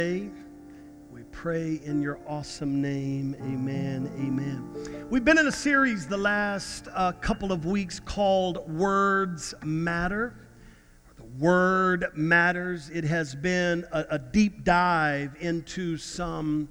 We pray in your awesome name. Amen. Amen. We've been in a series the last couple of weeks called Words Matter. The Word Matters. It has been a deep dive into some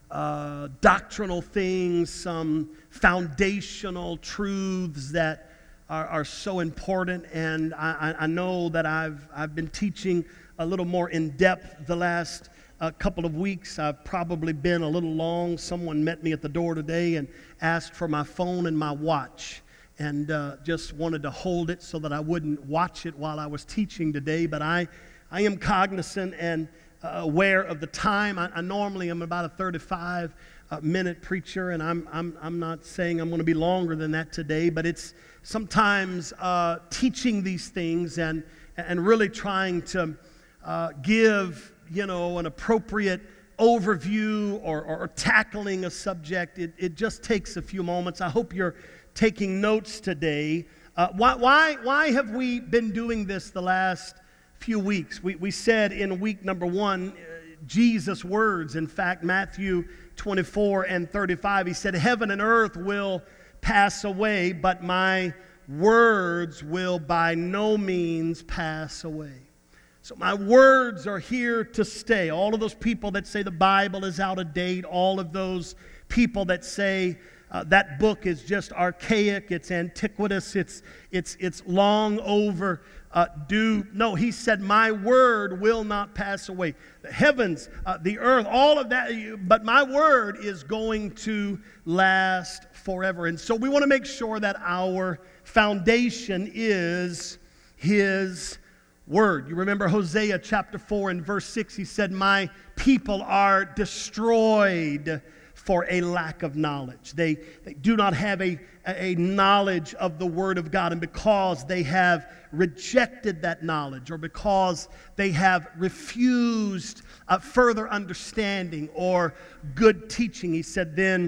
doctrinal things, some foundational truths that are so important. And I know that I've been teaching a little more in depth the last couple of weeks. I've probably been a little long. Someone met me at the door today and asked for my phone and my watch, and just wanted to hold it so that I wouldn't watch it while I was teaching today. But I am cognizant and aware of the time. I normally am about a 35-minute preacher, and I'm not saying I'm going to be longer than that today, but it's sometimes teaching these things and really trying to give an appropriate overview or tackling a subject. It just takes a few moments. I hope you're taking notes today. Why have we been doing this the last few weeks? We said in week number 1, Jesus' words. In fact, Matthew 24 and 35, he said, "Heaven and earth will pass away, but my words will by no means pass away." So my words are here to stay. All of those people that say the Bible is out of date, all of those people that say that book is just archaic, it's antiquitous, it's long overdue. No, he said, my word will not pass away. The heavens, the earth, all of that, but my word is going to last forever. And so we want to make sure that our foundation is His Word. You remember Hosea chapter 4 and verse 6, he said, "My people are destroyed for a lack of knowledge." They do not have a knowledge of the Word of God, and because they have rejected that knowledge, or because they have refused further understanding or good teaching, he said, then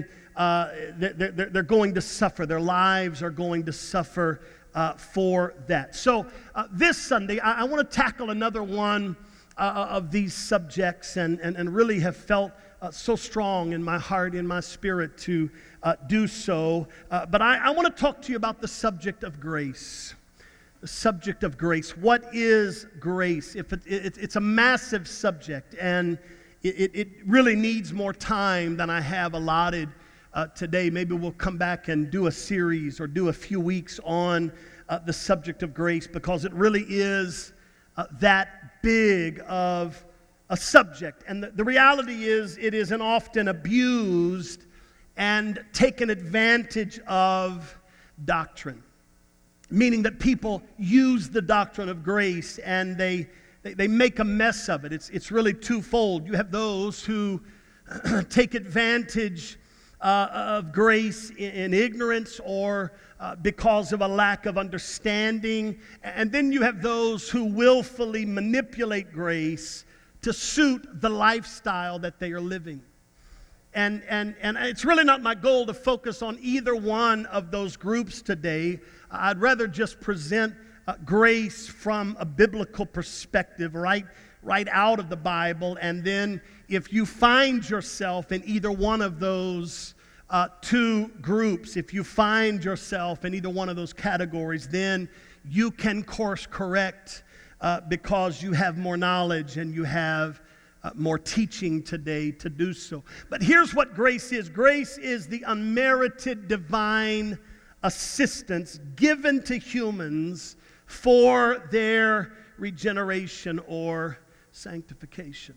they're going to suffer. Their lives are going to suffer for that. So this Sunday, I want to tackle another one of these subjects, and really have felt so strong in my heart, in my spirit to do so. But I want to talk to you about the subject of grace. The subject of grace. What is grace? It's a massive subject, and it really needs more time than I have allotted today. Maybe we'll come back and do a series or do a few weeks on the subject of grace, because it really is that big of a subject. And the reality is, it is an often abused and taken advantage of doctrine. Meaning that people use the doctrine of grace and they make a mess of it. It's really twofold. You have those who take advantage of grace in ignorance or because of a lack of understanding. And then you have those who willfully manipulate grace to suit the lifestyle that they are living. And it's really not my goal to focus on either one of those groups today. I'd rather just present grace from a biblical perspective, right out of the Bible. And then if you find yourself in either one of those two groups, if you find yourself in either one of those categories, then you can course correct because you have more knowledge and you have more teaching today to do so. But here's what grace is. Grace is the unmerited divine assistance given to humans for their regeneration or sanctification.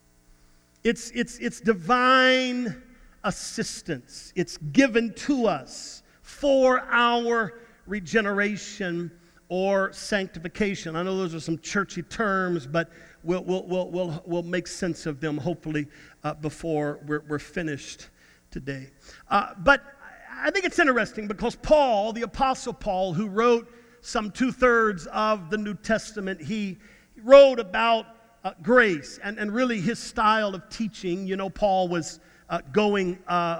It's divine assistance. It's given to us for our regeneration or sanctification. I know those are some churchy terms, but we'll make sense of them hopefully before we're finished today. But I think it's interesting because Paul, the Apostle Paul, who wrote some 2/3 of the New Testament, he wrote about grace and really his style of teaching. You know, Paul was going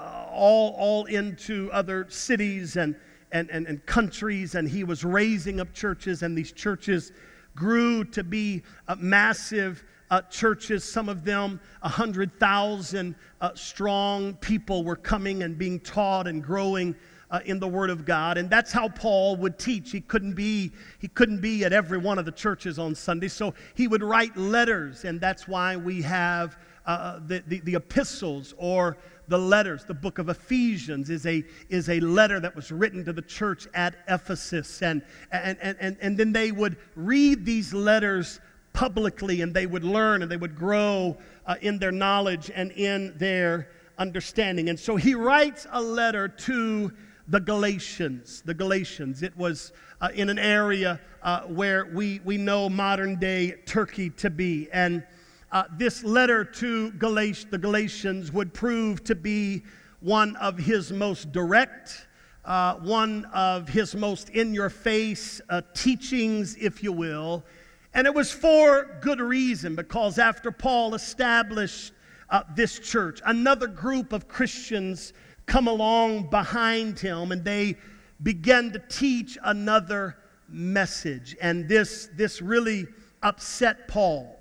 all into other cities and countries, and he was raising up churches, and these churches grew to be massive churches, some of them 100,000 strong people were coming and being taught and growing in the Word of God. And that's how Paul would teach. He couldn't be at every one of the churches on Sunday, so he would write letters, and that's why we have the epistles or the letters. The book of Ephesians is a letter that was written to the church at Ephesus, and then they would read these letters publicly, and they would learn and they would grow in their knowledge and in their understanding. And so he writes a letter to the Galatians. It was in an area where we know modern day Turkey to be, and this letter to the Galatians would prove to be one of his most direct, one of his most in-your-face teachings, if you will. And it was for good reason, because after Paul established this church, another group of Christians come along behind him, and they began to teach another message. And this really upset Paul.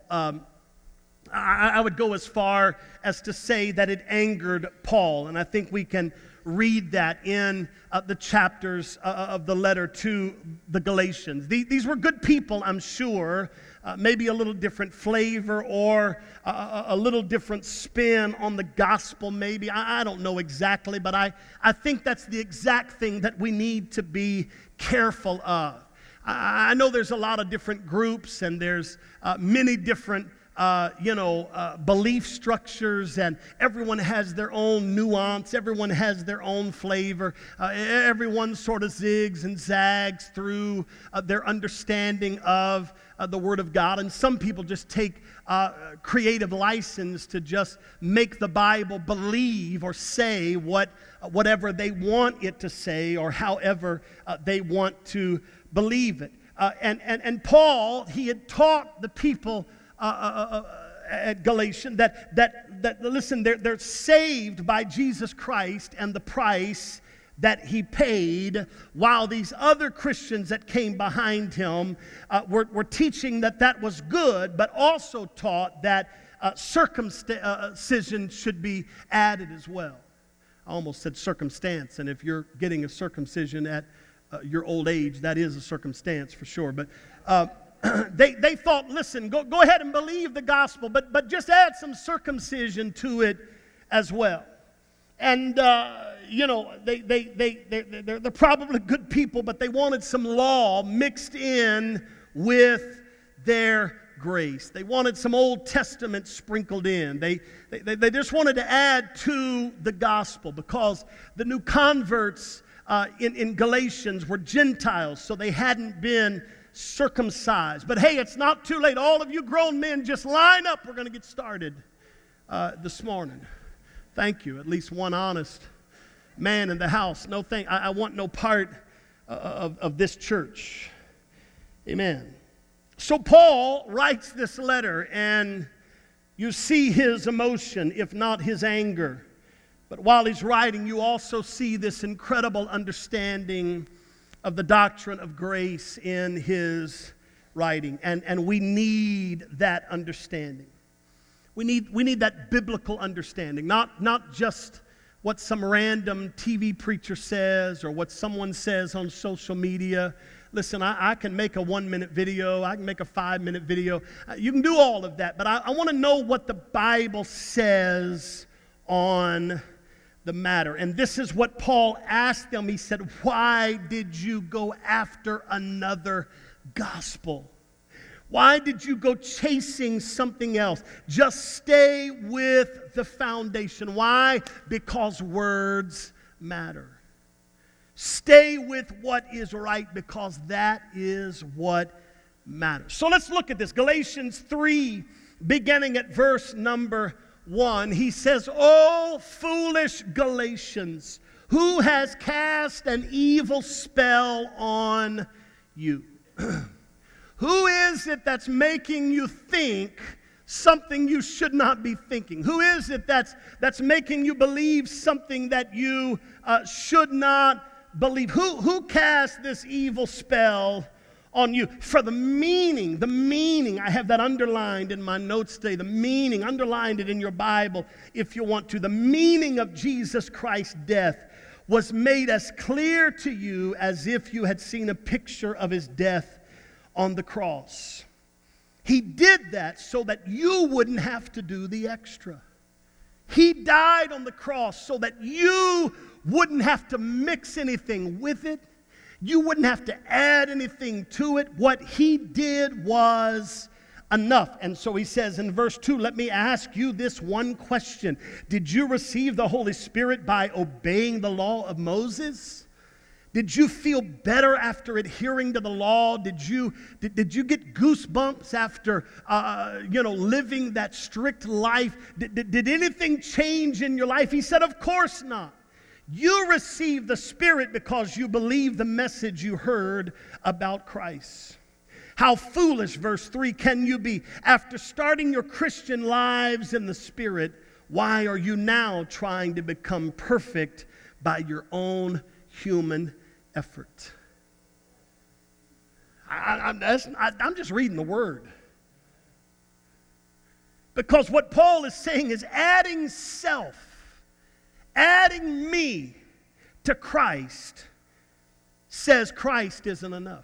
I would go as far as to say that it angered Paul, and I think we can read that in the chapters of the letter to the Galatians. These were good people, I'm sure, maybe a little different flavor or a little different spin on the gospel maybe. I don't know exactly, but I think that's the exact thing that we need to be careful of. I know there's a lot of different groups, and there's many different belief structures, and everyone has their own nuance, everyone has their own flavor, everyone sort of zigs and zags through their understanding of the Word of God, and some people just take creative license to just make the Bible believe or say whatever they want it to say, or however they want to believe it. And Paul, he had taught the people at Galatians that listen, they're saved by Jesus Christ and the price that he paid, while these other Christians that came behind him were teaching that was good, but also taught that circumcision should be added as well. I almost said circumstance, and if you're getting a circumcision at your old age, that is a circumstance for sure. But they thought, listen, go ahead and believe the gospel, but just add some circumcision to it as well. And they're probably good people, but they wanted some law mixed in with their grace. They wanted some Old Testament sprinkled in. They just wanted to add to the gospel, because the new converts in Galatians were Gentiles, so they hadn't been circumcised. But hey, it's not too late. All of you grown men, just line up. We're going to get started this morning. Thank you. At least one honest man in the house. No thing. I want no part of this church. Amen. So Paul writes this letter, and you see his emotion, if not his anger. But while he's writing, you also see this incredible understanding of the doctrine of grace in his writing. And we need that understanding. We need that biblical understanding, not just what some random TV preacher says or what someone says on social media. Listen, I can make a 1-minute video. I can make a 5-minute video. You can do all of that, but I want to know what the Bible says on the matter. And this is what Paul asked them. He said, why did you go after another gospel? Why did you go chasing something else? Just stay with the foundation. Why? Because words matter. Stay with what is right, because that is what matters. So let's look at this. Galatians 3, beginning at verse number 1, he says, "O foolish Galatians, who has cast an evil spell on you?" Who is it that's making you think something you should not be thinking? Who is it that's making you believe something that you should not believe? Who cast this evil spell on you. For the meaning, I have that underlined in my notes today. The meaning, underlined it in your Bible if you want to. The meaning of Jesus Christ's death was made as clear to you as if you had seen a picture of his death on the cross. He did that so that you wouldn't have to do the extra. He died on the cross so that you wouldn't have to mix anything with it. You wouldn't have to add anything to it. What he did was enough. And so he says in verse 2, let me ask you this one question. Did you receive the Holy Spirit by obeying the law of Moses? Did you feel better after adhering to the law? Did you get goosebumps after living that strict life? Did anything change in your life? He said, of course not. You received the Spirit because you believed the message you heard about Christ. How foolish, verse 3, can you be? After starting your Christian lives in the Spirit, why are you now trying to become perfect by your own human effort? I'm just reading the Word. Because what Paul is saying is adding self, adding me to Christ, says Christ isn't enough.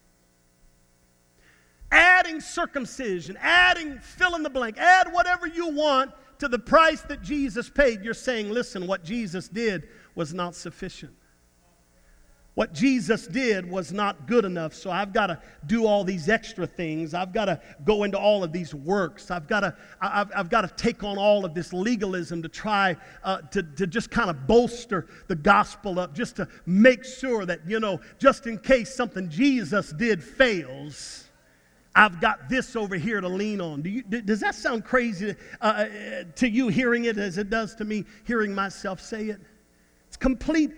Adding circumcision, adding fill in the blank, add whatever you want to the price that Jesus paid. You're saying, listen, what Jesus did was not sufficient. What Jesus did was not good enough, so I've got to do all these extra things. I've got to go into all of these works. I've got to take on all of this legalism to try to just kind of bolster the gospel up, just to make sure that, just in case something Jesus did fails, I've got this over here to lean on. Does that sound crazy to you hearing it as it does to me hearing myself say it? It's complete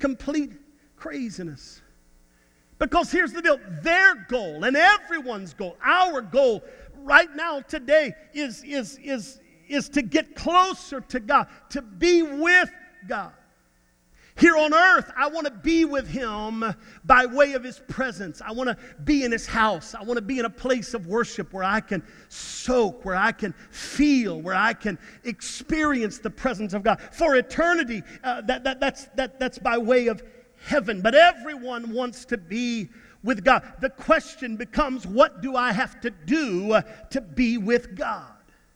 craziness. Because here's the deal. Their goal and everyone's goal, our goal right now today is to get closer to God, to be with God. Here on earth, I want to be with him by way of his presence. I want to be in his house. I want to be in a place of worship where I can soak, where I can feel, where I can experience the presence of God. For eternity, that's by way of heaven. But everyone wants to be with God. The question becomes, what do I have to do to be with God?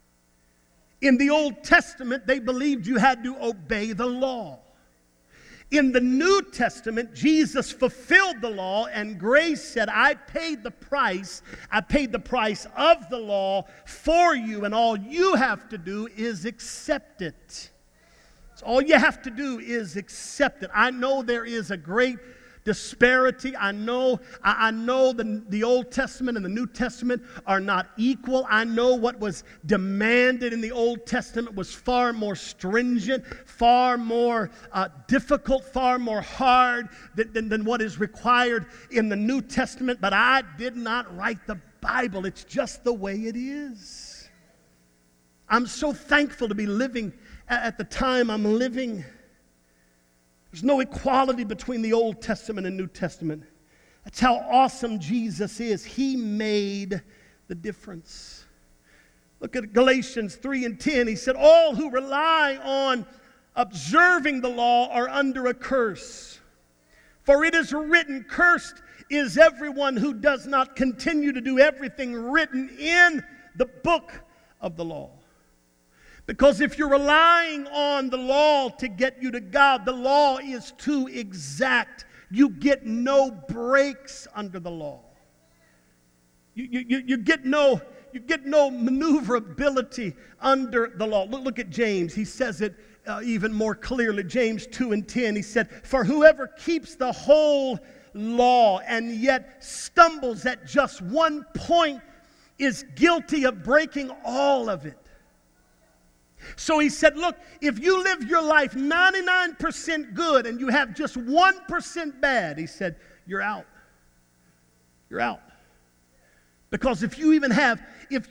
In the Old Testament, they believed you had to obey the law. In the New Testament, Jesus fulfilled the law, and grace said, I paid the price. I paid the price of the law for you, and all you have to do is accept it. So all you have to do is accept it. I know there is a great disparity. I know the Old Testament and the New Testament are not equal. I know what was demanded in the Old Testament was far more stringent, far more difficult, far more hard than what is required in the New Testament. But I did not write the Bible. It's just the way it is. I'm so thankful to be living at the time I'm living. There's no equality between the Old Testament and New Testament. That's how awesome Jesus is. He made the difference. Look at Galatians 3:10. He said, all who rely on observing the law are under a curse. For it is written, cursed is everyone who does not continue to do everything written in the book of the law. Because if you're relying on the law to get you to God, the law is too exact. You get no breaks under the law. You get no maneuverability under the law. Look at James. He says it even more clearly. James 2:10. He said, for whoever keeps the whole law and yet stumbles at just one point is guilty of breaking all of it. So he said, look, if you live your life 99% good and you have just 1% bad, he said, you're out. You're out. Because if you even have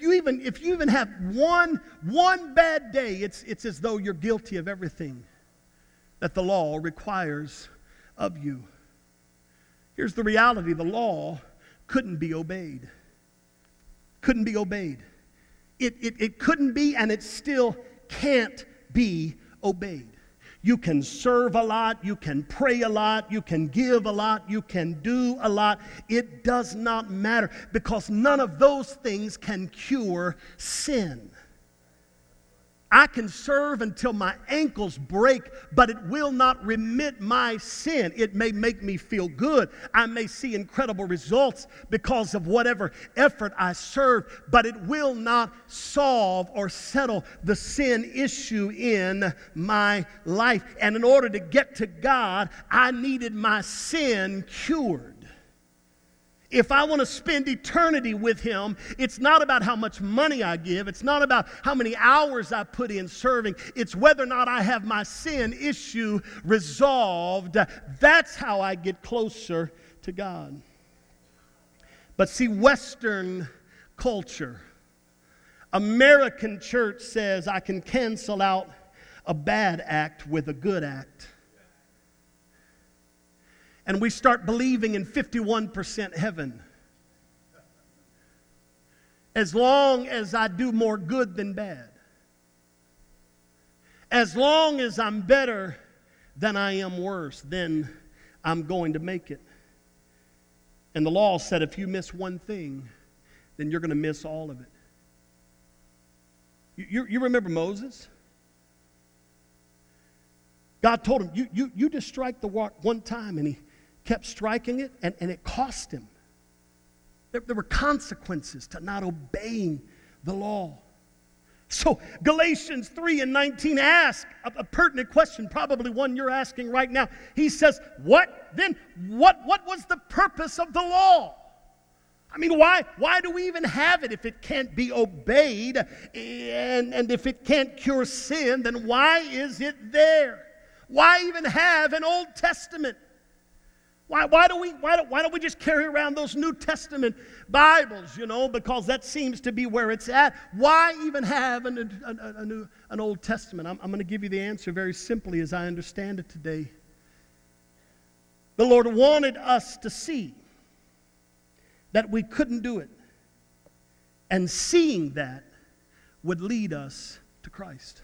one bad day, it's as though you're guilty of everything that the law requires of you. Here's the reality. The law couldn't be obeyed. Couldn't be obeyed. It couldn't be, and it still can't be obeyed. You can serve a lot, you can pray a lot, you can give a lot, you can do a lot. It does not matter, because none of those things can cure sin. I can serve until my ankles break, but it will not remit my sin. It may make me feel good. I may see incredible results because of whatever effort I serve, but it will not solve or settle the sin issue in my life. And in order to get to God, I needed my sin cured. If I want to spend eternity with Him, it's not about how much money I give. It's not about how many hours I put in serving. It's whether or not I have my sin issue resolved. That's how I get closer to God. But see, Western culture, American church says I can cancel out a bad act with a good act. And we start believing in 51% heaven. As long as I do more good than bad. As long as I'm better than I am worse, then I'm going to make it. And the law said if you miss one thing, then you're going to miss all of it. You remember Moses? God told him, you just strike the rock one time, and he kept striking it, and it cost him. There were consequences to not obeying the law. So Galatians 3:19 asks a pertinent question, probably one you're asking right now. He says, what was the purpose of the law? I mean, why do we even have it if it can't be obeyed? And if it can't cure sin, then why is it there? Why even have an Old Testament? Why don't we just carry around those New Testament Bibles, because that seems to be where it's at. Why even have an Old Testament? I'm going to give you the answer very simply as I understand it today. The Lord wanted us to see that we couldn't do it. And seeing that would lead us to Christ.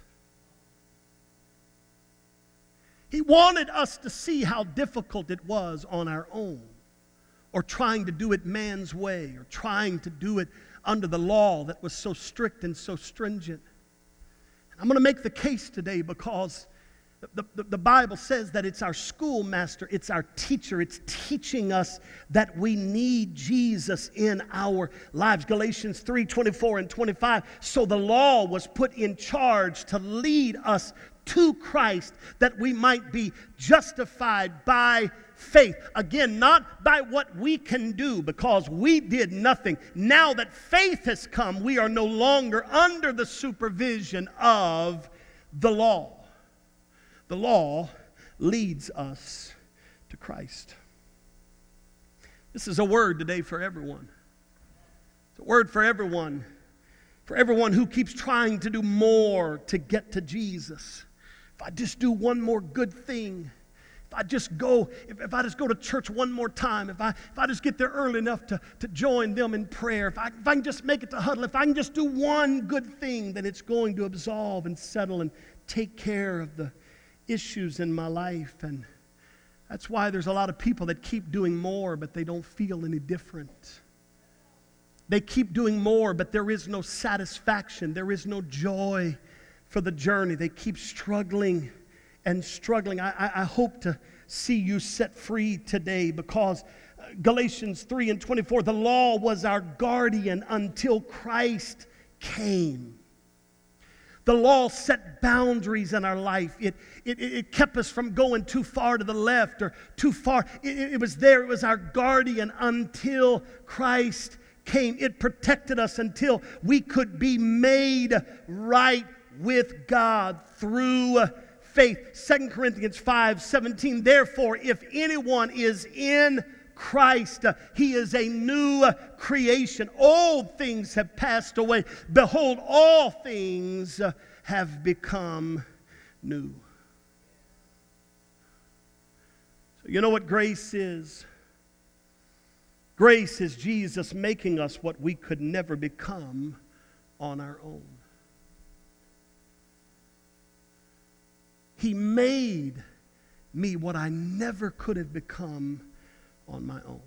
He wanted us to see how difficult it was on our own, or trying to do it man's way, or trying to do it under the law that was so strict and so stringent. I'm going to make the case today because the Bible says that it's our schoolmaster, it's our teacher, it's teaching us that we need Jesus in our lives. Galatians 3:24 and 25. So the law was put in charge to lead us to Christ, that we might be justified by faith. Again, not by what we can do, because we did nothing. Now that faith has come, we are no longer under the supervision of the law. The law leads us to Christ. This is a word today for everyone. It's a word for everyone who keeps trying to do more to get to Jesus. If I just do one more good thing, if I just go to church one more time, if I just get there early enough to join them in prayer, if I can just make it to huddle, if I can just do one good thing, then it's going to absolve and settle and take care of the issues in my life. And that's why there's a lot of people that keep doing more, but they don't feel any different. They keep doing more, but there is no satisfaction. There is no joy for the journey. They keep struggling and struggling. I hope to see you set free today, because Galatians 3:24, the law was our guardian until Christ came. The law set boundaries in our life. It kept us from going too far to the left or too far. It was there. It was our guardian until Christ came. It protected us until we could be made right with God through faith. 2 Corinthians 5:17, therefore, if anyone is in Christ, he is a new creation. Old things have passed away. Behold, all things have become new. So you know what grace is? Grace is Jesus making us what we could never become on our own. He made me what I never could have become on my own.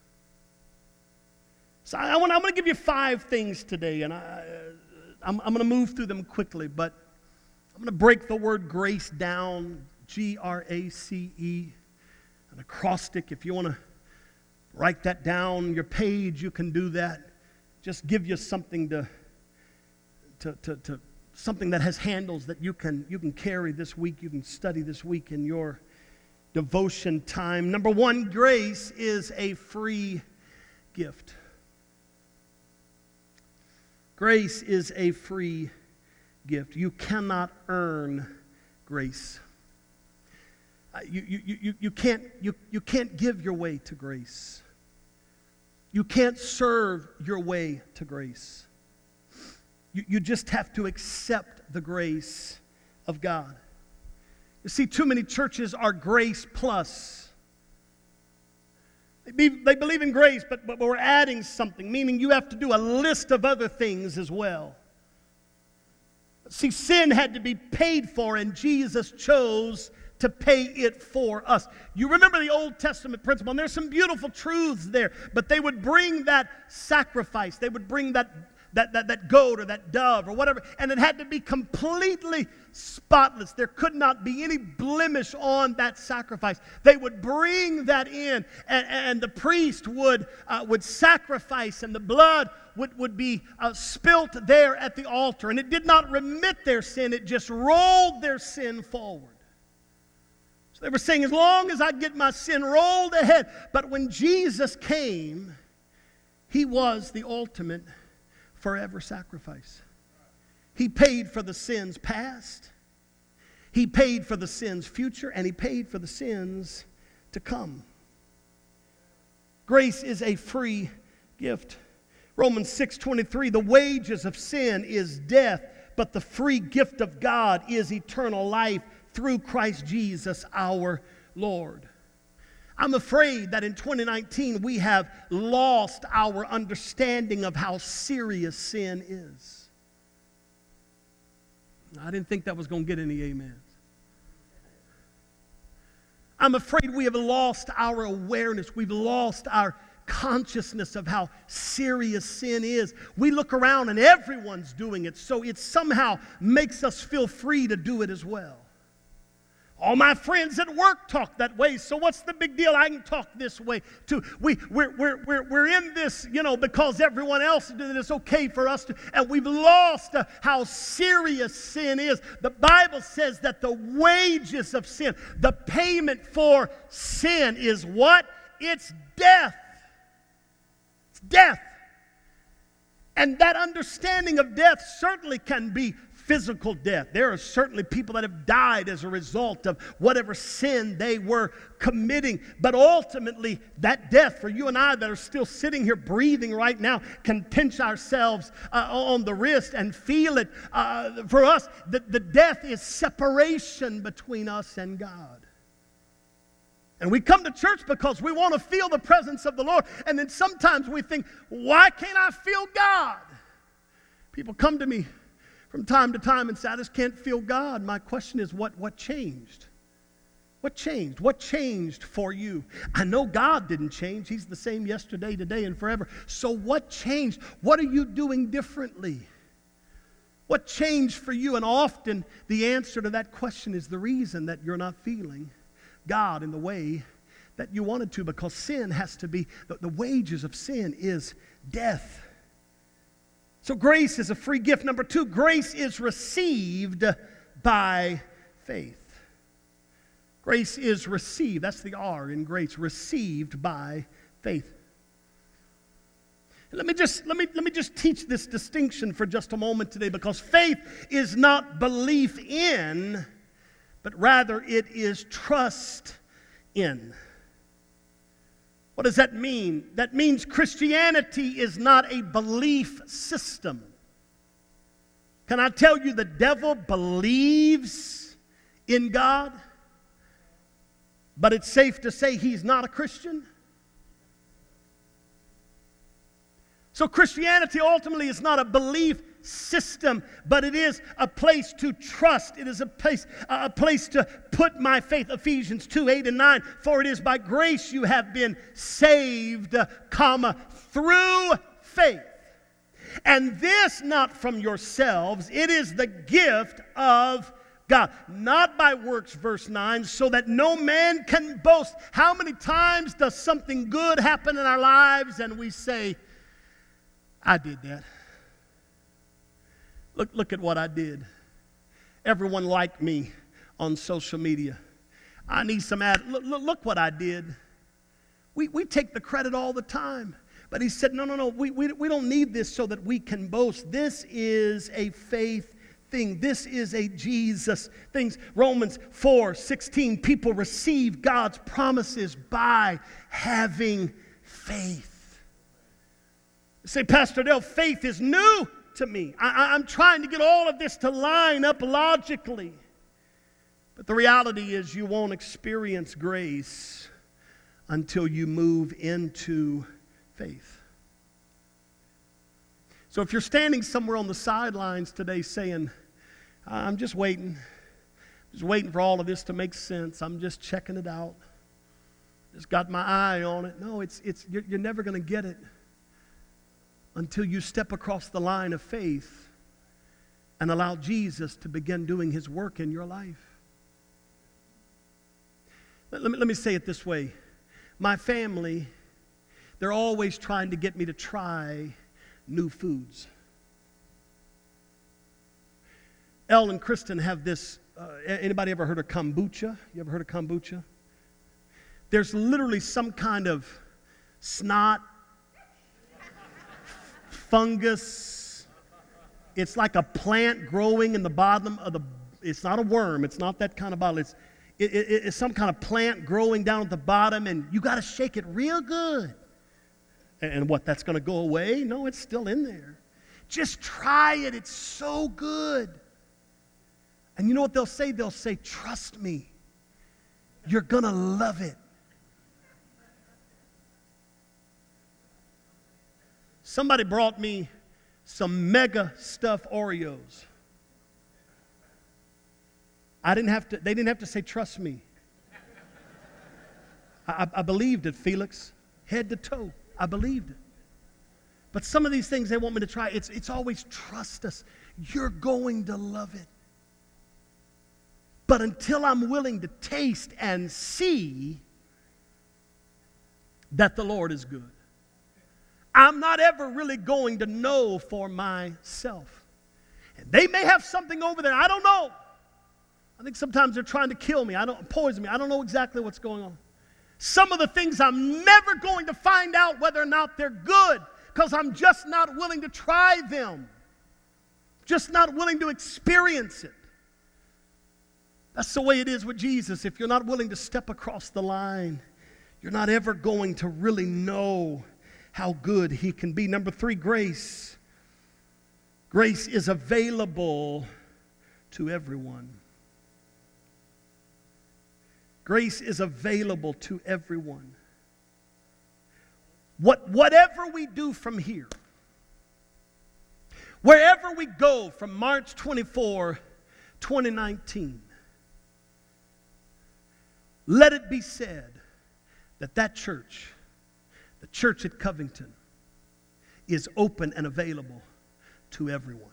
So I'm going to give you 5 things today, and I'm going to move through them quickly, but I'm going to break the word grace down, G-R-A-C-E, an acrostic. If you want to write that down on your page, you can do that. Just give you something to something that has handles that you can carry this week, you can study this week in your devotion time. Number 1, grace is a free gift. Grace is a free gift. You cannot earn grace. You can't give your way to grace. You can't serve your way to grace. You just have to accept the grace of God. You see, too many churches are grace plus. They believe in grace, but we're adding something, meaning you have to do a list of other things as well. See, sin had to be paid for, and Jesus chose to pay it for us. You remember the Old Testament principle, and there's some beautiful truths there, but they would bring that sacrifice. They would bring that goat or that dove or whatever, and it had to be completely spotless. There could not be any blemish on that sacrifice. They would bring that in, and the priest would sacrifice, and the blood would be spilt there at the altar, and it did not remit their sin. It just rolled their sin forward. So they were saying, as long as I get my sin rolled ahead. But when Jesus came, he was the ultimate forever sacrifice. He paid for the sins past, he paid for the sins future, and he paid for the sins to come. Grace is a free gift. Romans 6:23, the wages of sin is death, but the free gift of God is eternal life through Christ Jesus our Lord. I'm afraid that in 2019 we have lost our understanding of how serious sin is. I didn't think that was going to get any amens. I'm afraid we have lost our awareness. We've lost our consciousness of how serious sin is. We look around and everyone's doing it, so it somehow makes us feel free to do it as well. All my friends at work talk that way, so what's the big deal? I can talk this way too. We're in this, because everyone else did it. It's okay for us to, and we've lost how serious sin is. The Bible says that the wages of sin, the payment for sin is what? It's death. It's death. And that understanding of death certainly can be physical death. There are certainly people that have died as a result of whatever sin they were committing. But ultimately, that death for you and I that are still sitting here breathing right now can pinch ourselves on the wrist and feel it. For us, the death is separation between us and God. And we come to church because we want to feel the presence of the Lord. And then sometimes we think, why can't I feel God? People come to me from time to time and say, I just can't feel God. My question is, what changed? What changed? What changed for you? I know God didn't change. He's the same yesterday, today, and forever. So what changed? What are you doing differently? What changed for you? And often the answer to that question is the reason that you're not feeling God in the way that you wanted to, because sin has to be, the wages of sin is death. So grace is a free gift. Number 2, grace is received by faith. Grace is received. That's the R in grace. Received by faith. And let me just teach this distinction for just a moment today, because faith is not belief in, but rather it is trust in. What does that mean? That means Christianity is not a belief system. Can I tell you the devil believes in God? But it's safe to say he's not a Christian. So Christianity ultimately is not a belief system, but it is a place to trust. It is a place to put my faith. Ephesians 2:8-9. For it is by grace you have been saved, through faith. And this not from yourselves. It is the gift of God, not by works, verse 9, so that no man can boast. How many times does something good happen in our lives and we say, I did that. Look at what I did. Everyone liked me on social media. I need some look what I did. We take the credit all the time. But he said, no, we don't need this so that we can boast. This is a faith thing. This is a Jesus thing. Romans 4:16, people receive God's promises by having faith. You say, Pastor Dale, faith is new to me. I'm trying to get all of this to line up logically. But the reality is you won't experience grace until you move into faith. So if you're standing somewhere on the sidelines today saying, I'm just waiting for all of this to make sense. I'm just checking it out. Just got my eye on it. No, you're never going to get it until you step across the line of faith and allow Jesus to begin doing his work in your life. Let me say it this way. My family, they're always trying to get me to try new foods. Elle and Kristen have this, anybody ever heard of kombucha? You ever heard of kombucha? There's literally some kind of snot, fungus. It's like a plant growing in the bottom of it's not a worm. It's not that kind of bottle. It's some kind of plant growing down at the bottom, and you got to shake it real good. And what, that's going to go away? No, it's still in there. Just try it. It's so good. And you know what they'll say? They'll say, trust me. You're going to love it. Somebody brought me some mega stuffed Oreos. They didn't have to say, trust me. I believed it, Felix, head to toe. I believed it. But some of these things they want me to try, it's always trust us. You're going to love it. But until I'm willing to taste and see that the Lord is good, I'm not ever really going to know for myself. And they may have something over there, I don't know. I think sometimes they're trying to kill me, poison me. I don't know exactly what's going on. Some of the things I'm never going to find out whether or not they're good because I'm just not willing to try them. Just not willing to experience it. That's the way it is with Jesus. If you're not willing to step across the line, you're not ever going to really know how good he can be. Number 3, grace. Grace is available to everyone. Grace is available to everyone. Whatever we do from here, wherever we go from March 24, 2019, let it be said that church, the church at Covington, is open and available to everyone.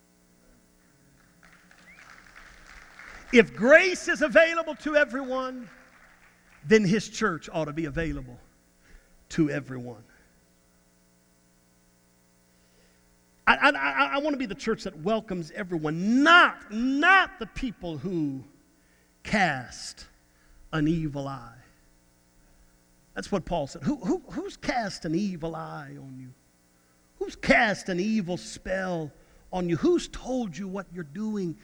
If grace is available to everyone, then his church ought to be available to everyone. I want to be the church that welcomes everyone, not the people who cast an evil eye. That's what Paul said. Who's cast an evil eye on you? Who's cast an evil spell on you? Who's told you what you're doing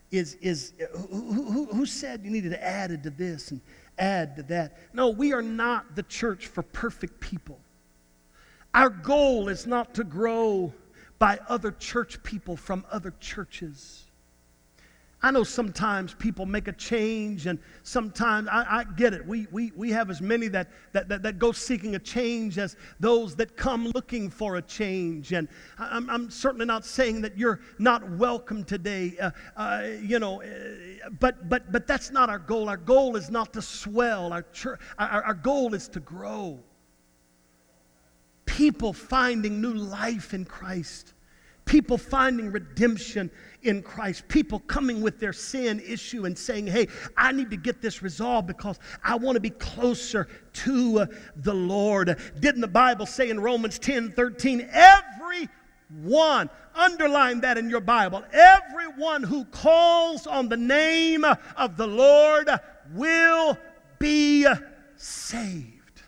who said you needed to add to this and add to that? No, we are not the church for perfect people. Our goal is not to grow by other church people from other churches. I know sometimes people make a change, and sometimes I get it. We have as many that go seeking a change as those that come looking for a change. And I'm certainly not saying that you're not welcome today, but that's not our goal. Our goal is not to swell. Our goal is to grow. People finding new life in Christ. People finding redemption in Christ. People coming with their sin issue and saying, hey, I need to get this resolved because I want to be closer to the Lord. Didn't the Bible say in Romans 10:13, everyone, underline that in your Bible, everyone who calls on the name of the Lord will be saved.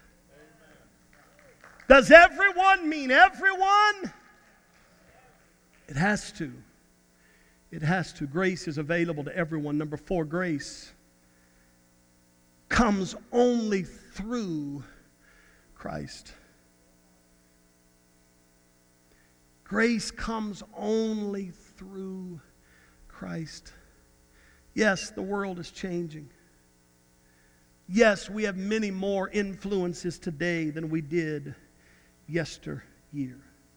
Does everyone mean everyone? It has to. It has to. Grace is available to everyone. Number 4, grace comes only through Christ. Grace comes only through Christ. Yes, the world is changing. Yes, we have many more influences today than we did yesteryear.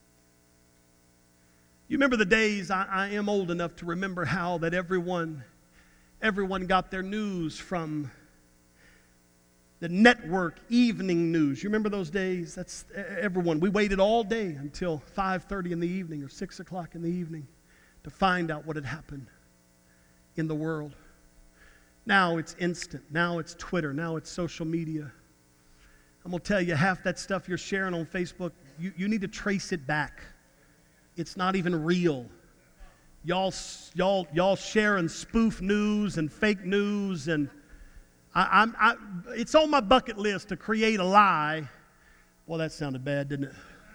You remember the days, I am old enough to remember how that everyone got their news from the network evening news. You remember those days? That's everyone. We waited all day until 5:30 in the evening or 6 o'clock in the evening to find out what had happened in the world. Now it's instant. Now it's Twitter. Now it's social media. I'm going to tell you, half that stuff you're sharing on Facebook, you need to trace it back. It's not even real. Y'all sharing spoof news and fake news, and it's on my bucket list to create a lie. Well, that sounded bad, didn't it?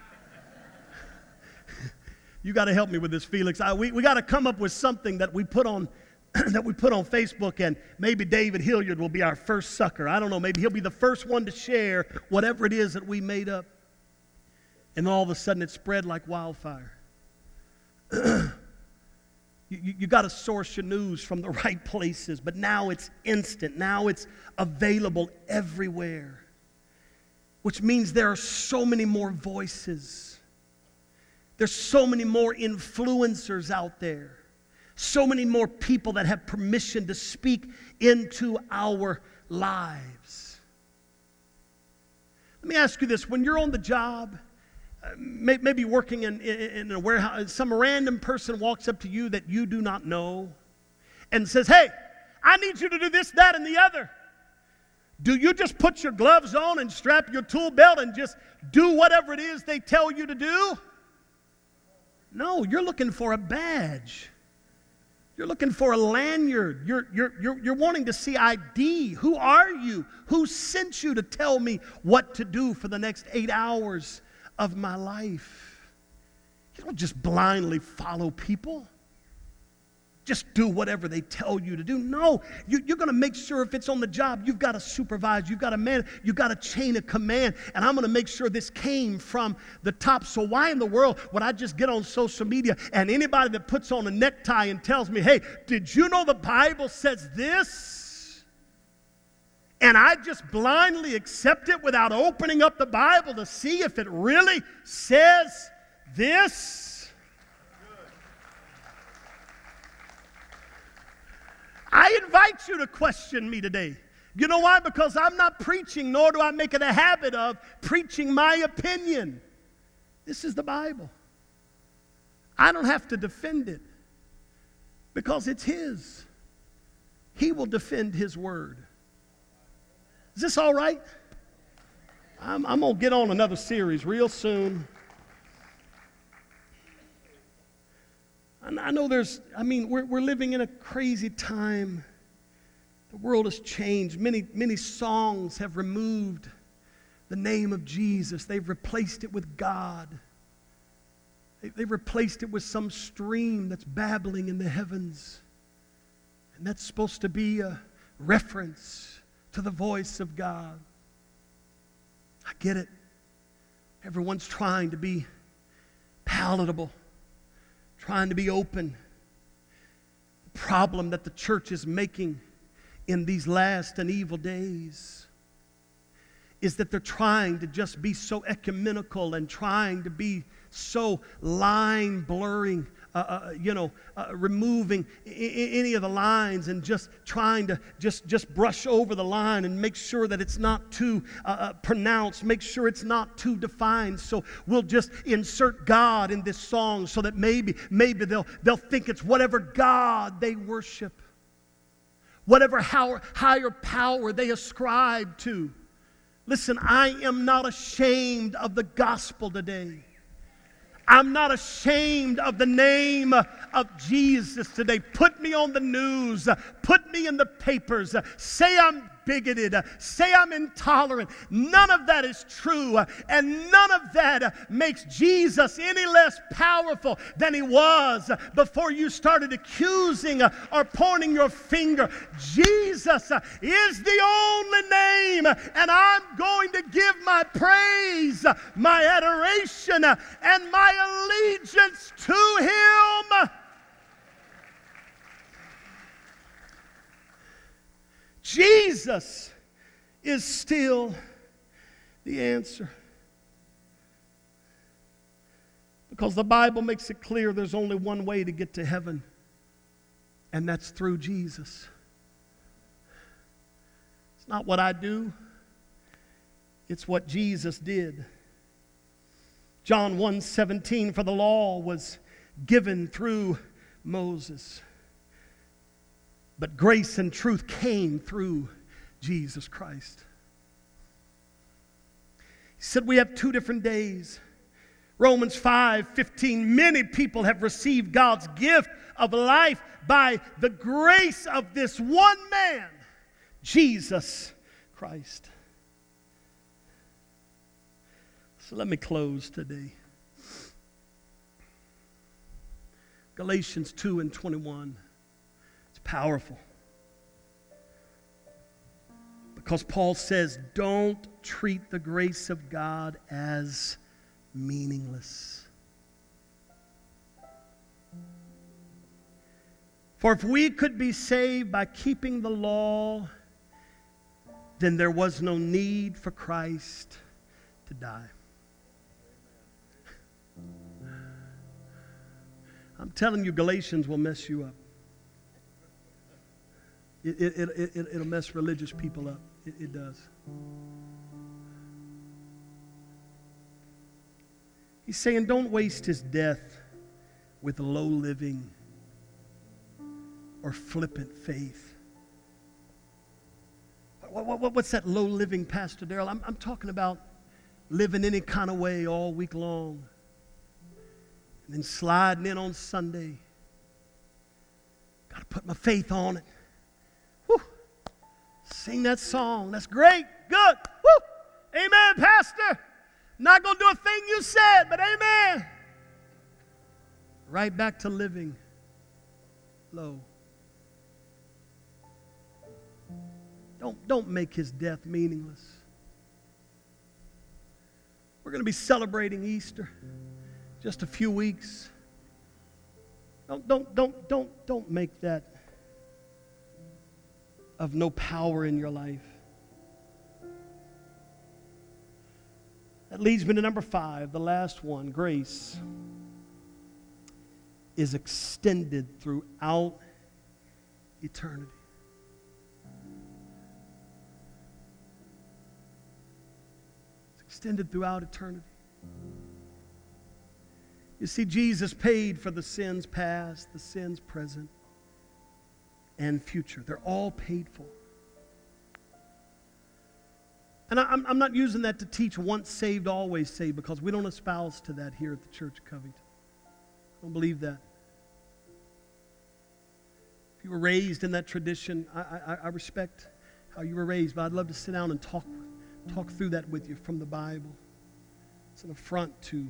You got to help me with this, Felix. We got to come up with something that we put on Facebook, and maybe David Hilliard will be our first sucker. I don't know. Maybe he'll be the first one to share whatever it is that we made up, and then all of a sudden it spread like wildfire. You got to source your news from the right places, but now it's instant. Now it's available everywhere, which means there are so many more voices. There's so many more influencers out there, so many more people that have permission to speak into our lives. Let me ask you this. When you're on the job, maybe working in a warehouse, some random person walks up to you that you do not know and says, hey, I need you to do this, that, and the other. Do you just put your gloves on and strap your tool belt and just do whatever it is they tell you to do? No, you're looking for a badge. You're looking for a lanyard. You're wanting to see ID. Who are you? Who sent you to tell me what to do for the next 8 hours of my life? You don't just blindly follow people. Just do whatever they tell you to do. No, you're going to make sure if it's on the job, you've got a supervisor, you've got a man, you've got a chain of command, and I'm going to make sure this came from the top. So why in the world would I just get on social media and anybody that puts on a necktie and tells me, hey, did you know the Bible says this? And I just blindly accept it without opening up the Bible to see if it really says this? I invite you to question me today. You know why? Because I'm not preaching, nor do I make it a habit of preaching my opinion. This is the Bible. I don't have to defend it because it's His. He will defend His word. Is this all right? I'm going to get on another series real soon. I know we're living in a crazy time. The world has changed. Many songs have removed the name of Jesus. They've replaced it with God. They've replaced it with some stream that's babbling in the heavens. And that's supposed to be a reference to the voice of God. I get it. Everyone's trying to be palatable, trying to be open. problem that the church is making in these last and evil days is that they're trying to just be so ecumenical and trying to be so line blurring, removing any of the lines and just trying to just brush over the line and make sure that it's not too pronounced, make sure it's not too defined. So we'll just insert God in this song so that maybe they'll think it's whatever God they worship, whatever higher power they ascribe to. Listen, I am not ashamed of the gospel today. I'm not ashamed of the name of Jesus today. Put me on the news. Put me in the papers. Say I'm bigoted. Say I'm intolerant. None of that is true. And none of that makes Jesus any less powerful than he was before you started accusing or pointing your finger. Jesus is the only name, and I'm going to give my praise, my adoration, and my allegiance to him. Jesus is still the answer. Because the Bible makes it clear there's only one way to get to heaven, and that's through Jesus. It's not what I do, it's what Jesus did. John 1:17, for the law was given through Moses, but grace and truth came through Jesus Christ. He said we have two different days. Romans 5:15, many people have received God's gift of life by the grace of this one man, Jesus Christ. So let me close today. Galatians 2:21. It's powerful. Because Paul says, don't treat the grace of God as meaningless. For if we could be saved by keeping the law, then there was no need for Christ to die. I'm telling you, Galatians will mess you up. It'll mess religious people up. It does. He's saying don't waste his death with low living or flippant faith. What's that low living, Pastor Darrell? I'm talking about living any kind of way all week long and then sliding in on Sunday. Got to put my faith on it. Whew. Sing that song. That's great. Good. Woo. Amen, Pastor. Not going to do a thing you said, but amen. Right back to living low. Don't make his death meaningless. We're going to be celebrating Easter just a few weeks. Don't make that of no power in your life. That leads me to number 5, the last one. Grace is extended throughout eternity. It's extended throughout eternity. You see, Jesus paid for the sins past, the sins present, and future. They're all paid for. And I'm not using that to teach once saved, always saved, because we don't espouse to that here at the Church of Covington. I don't believe that. If you were raised in that tradition, I respect how you were raised, but I'd love to sit down and talk through that with you from the Bible. It's an affront to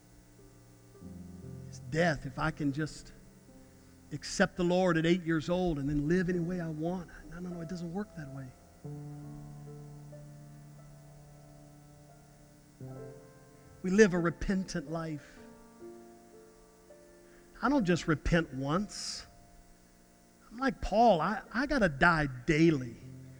his death. If I can just accept the Lord at 8 years old and then live any way I want. No, it doesn't work that way. We live a repentant life. I don't just repent once. I'm like Paul, I got to die daily.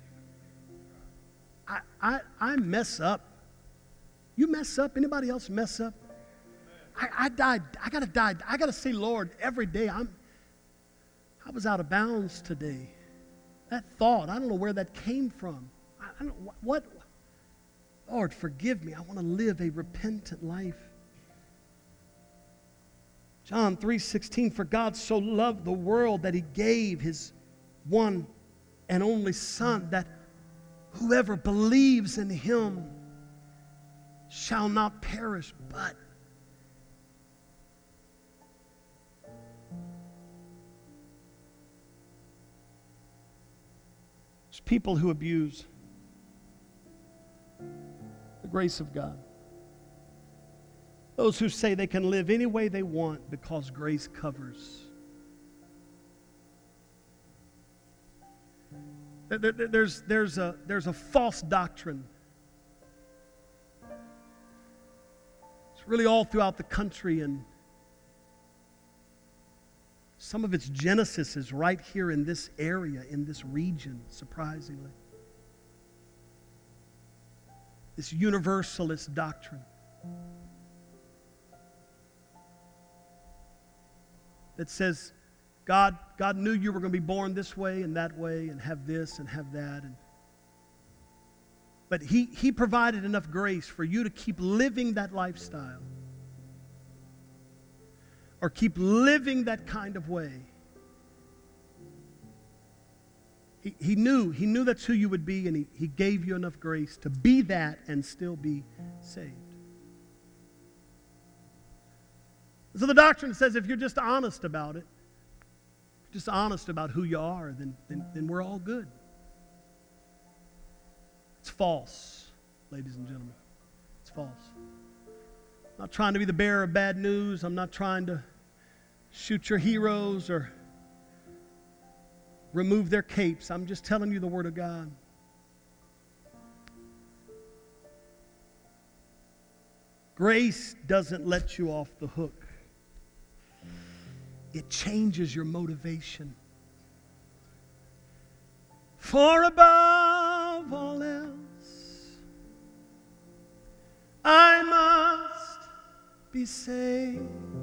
I mess up. You mess up? Anybody else mess up? I died. I got to die. I got to say, Lord, every day I was out of bounds today. That thought, I don't know where that came from. I don't what. Lord, forgive me. I want to live a repentant life. John 3:16, for God so loved the world that he gave his one and only Son, that whoever believes in him shall not perish, but there's people who abuse the grace of God. Those who say they can live any way they want because grace covers. There's a false doctrine. It's really all throughout the country, and some of its genesis is right here in this area, in this region, surprisingly. This universalist doctrine that says God knew you were going to be born this way and that way and have this and have that. But he provided enough grace for you to keep living that lifestyle or keep living that kind of way. He knew that's who you would be, and he gave you enough grace to be that and still be saved. So the doctrine says if you're just honest about it, just honest about who you are, then we're all good. It's false, ladies and gentlemen. It's false. I'm not trying to be the bearer of bad news. I'm not trying to shoot your heroes or remove their capes. I'm just telling you the Word of God. Grace doesn't let you off the hook. It changes your motivation. For above all else, I must be saved.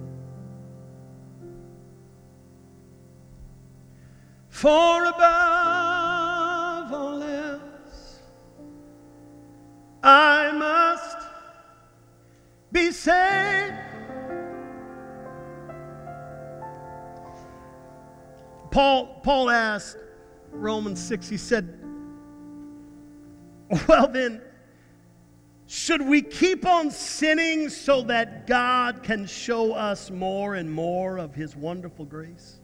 For above all else, I must be saved. Paul asked, Romans 6, he said, well then, should we keep on sinning so that God can show us more and more of his wonderful grace?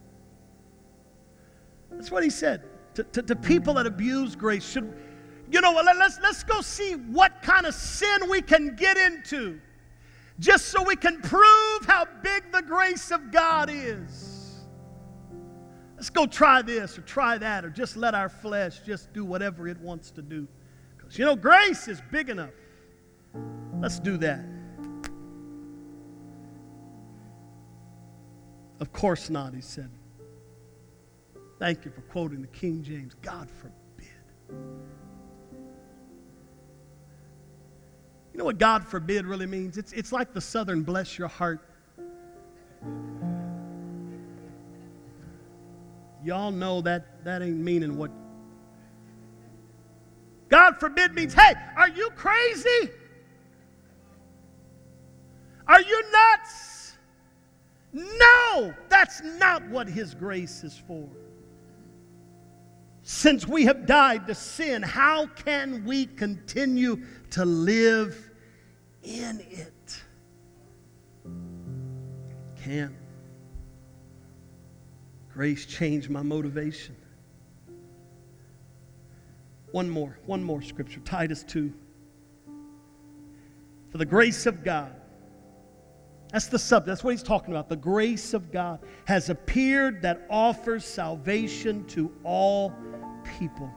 That's what he said to people that abuse grace. Let's go see what kind of sin we can get into just so we can prove how big the grace of God is. Let's go try this or try that, or just let our flesh just do whatever it wants to do. Because, grace is big enough. Let's do that. Of course not, he said. Thank you for quoting the King James. God forbid. You know what God forbid really means? It's like the Southern bless your heart. Y'all know that ain't meaning what. God forbid means, hey, are you crazy? Are you nuts? No, that's not what his grace is for. Since we have died to sin, how can we continue to live in it? Can't. Grace changed my motivation. One more scripture, Titus 2. For the grace of God, that's the subject, that's what he's talking about. The grace of God has appeared that offers salvation to all people.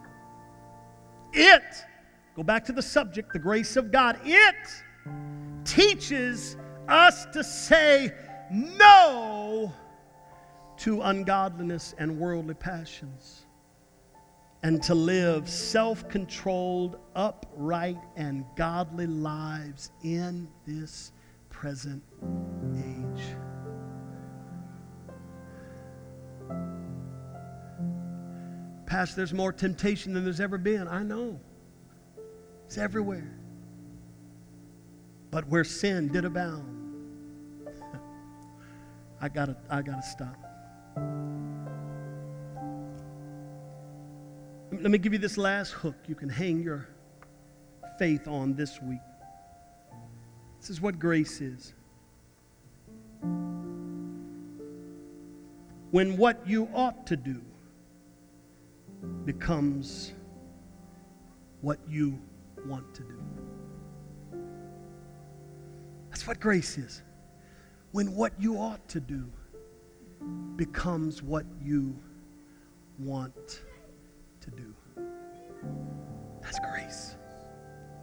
Go back to the subject, the grace of God. It teaches us to say no to ungodliness and worldly passions, and to live self-controlled, upright, and godly lives in this present age. Pastor, there's more temptation than there's ever been. I know. It's everywhere. But where sin did abound, I gotta stop. Let me give you this last hook you can hang your faith on this week. This is what grace is. When what you ought to do becomes what you want to do. That's what grace is. When what you ought to do becomes what you want to do. That's grace.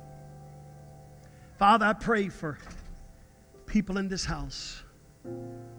Father, I pray for people in this house